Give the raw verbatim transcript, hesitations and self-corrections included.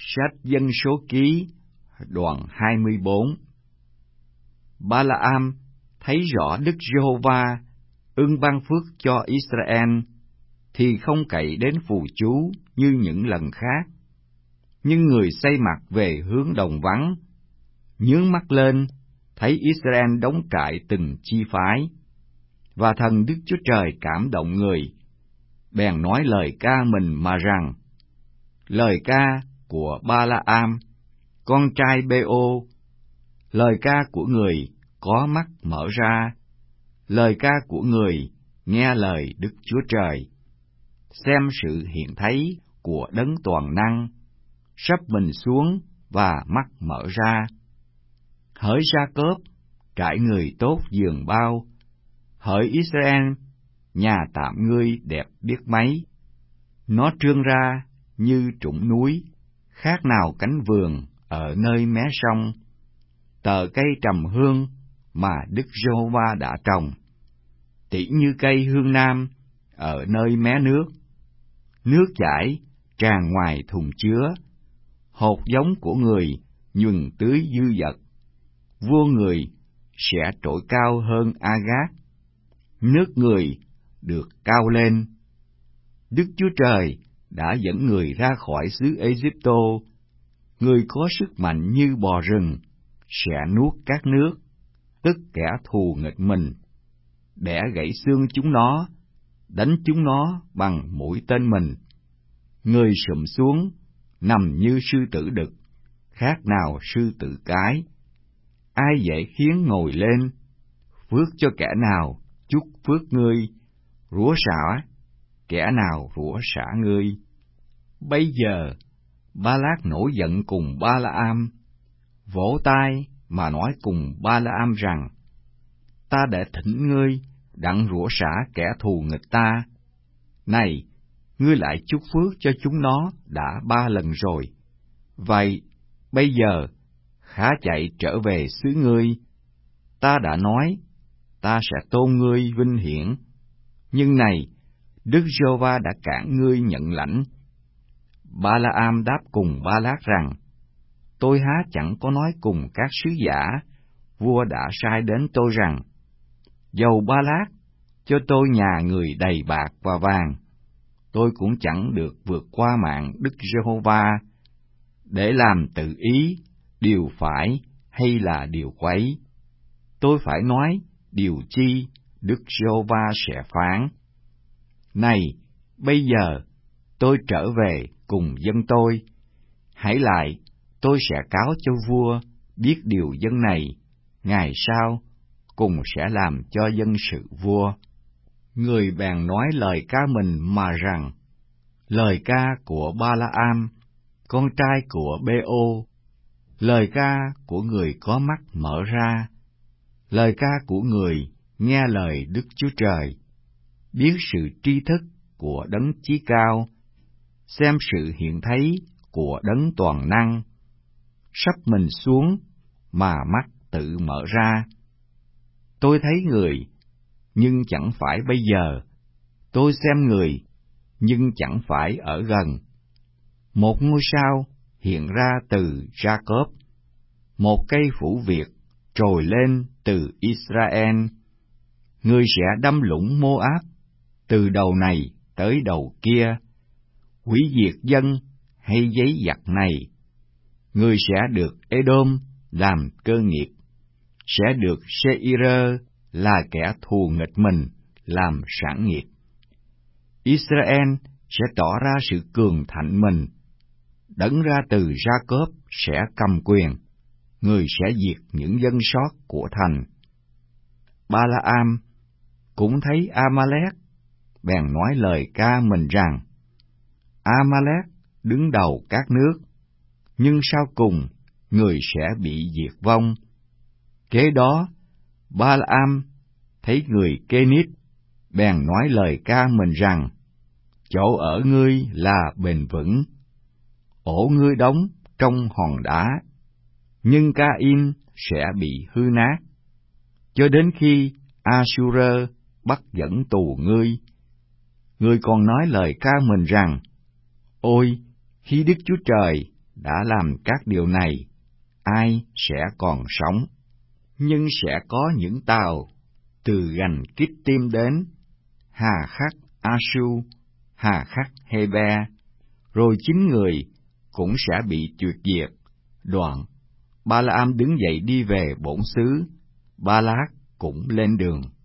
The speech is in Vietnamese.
Sách Dân Số Ký, đoạn hai mươi bốn. Ba-la-am thấy rõ Đức Giê-hô-va ưng ban phước cho Israel, thì không cậy đến phù chú như những lần khác. Nhưng người xây mặt về hướng đồng vắng, nhướng mắt lên, thấy Israel đóng trại từng chi phái. Và thần Đức Chúa Trời cảm động người, bèn nói lời ca mình mà rằng: lời ca của Ba-la-am, con trai Bê-ô, lời ca của người có mắt mở ra, lời ca của người nghe lời Đức Chúa Trời, xem sự hiện thấy của Đấng toàn năng, sắp mình xuống và mắt mở ra. Hỡi Gia-cốp, trại người tốt giường bao, hỡi Israel, nhà tạm ngươi đẹp biết mấy. Nó trương ra như trũng núi, khác nào cánh vườn ở nơi mé sông, tờ cây trầm hương mà Đức Giê-hô-va đã trồng, tỉ như cây hương nam ở nơi mé nước. Nước chảy tràn ngoài thùng chứa, hột giống của người nhuần tưới dư dật. Vua người sẽ trỗi cao hơn A-gát, nước người được cao lên. Đức Chúa Trời đã dẫn người ra khỏi xứ Ê-díp-tô, người có sức mạnh như bò rừng, sẽ nuốt các nước, tức kẻ thù nghịch mình, bẻ gãy xương chúng nó, đánh chúng nó bằng mũi tên mình. Người sụm xuống, nằm như sư tử đực, khác nào sư tử cái. Ai dễ khiến ngồi lên, phước cho kẻ nào chúc phước ngươi, rủa xả kẻ nào rủa xả ngươi. Bây giờ Ba-lác nổi giận cùng Ba-la-am, vỗ tay mà nói cùng Ba-la-am rằng: ta đã thỉnh ngươi đặng rủa xả kẻ thù nghịch ta. Này, ngươi lại chúc phước cho chúng nó đã ba lần rồi. Vậy bây giờ khá chạy trở về xứ ngươi. Ta đã nói ta sẽ tôn ngươi vinh hiển, nhưng này, Đức Giê-hô-va đã cản ngươi nhận lãnh. Ba-la-am đáp cùng Ba-lác rằng: tôi há chẳng có nói cùng các sứ giả vua đã sai đến tôi rằng: dầu Ba-lác cho tôi nhà người đầy bạc và vàng, tôi cũng chẳng được vượt qua mạng Đức Giê-hô-va để làm tự ý điều phải hay là điều quấy. Tôi phải nói điều chi Đức Giê-hô-va sẽ phán. Này, bây giờ tôi trở về cùng dân tôi, hãy lại tôi sẽ cáo cho vua biết điều dân này, ngày sau cùng sẽ làm cho dân sự vua. Người bèn nói lời ca mình mà rằng: lời ca của Ba-la-am, con trai của Bê-ô, lời ca của người có mắt mở ra, lời ca của người nghe lời Đức Chúa Trời, biết sự tri thức của Đấng Chí Cao, xem sự hiện thấy của Đấng toàn năng, sắp mình xuống mà mắt tự mở ra. Tôi thấy người, nhưng chẳng phải bây giờ, tôi xem người, nhưng chẳng phải ở gần. Một ngôi sao hiện ra từ Gia-cốp, một cây phủ Việt trồi lên từ Israel. Người sẽ đâm lũng Mô-áp từ đầu này tới đầu kia, hủy diệt dân hay giấy giặc này. Người sẽ được Ê-đôm làm cơ nghiệp, sẽ được Sê-i-rơ là kẻ thù nghịch mình làm sản nghiệp. Israel sẽ tỏ ra sự cường thạnh mình, Đấng ra từ Gia-cốp sẽ cầm quyền, người sẽ diệt những dân sót của thành. Ba-la-am cũng thấy A-ma-lét, bèn nói lời ca mình rằng: A-ma-lét đứng đầu các nước, nhưng sau cùng người sẽ bị diệt vong. Kế đó, Ba-la-am thấy người Kê-nít, bèn nói lời ca mình rằng: chỗ ở ngươi là bền vững, ổ ngươi đóng trong hòn đá, nhưng Ca-in sẽ bị hư nát, cho đến khi A-su-rơ bắt dẫn tù ngươi. Ngươi còn nói lời ca mình rằng: ôi, khi Đức Chúa Trời đã làm các điều này, ai sẽ còn sống? Nhưng sẽ có những tàu từ gành Kittim đến, hà khắc Asu, hà khắc Hebe, rồi chín người cũng sẽ bị tuyệt diệt. Đoạn, Ba-la-am đứng dậy đi về bổn xứ, Ba-lác cũng lên đường.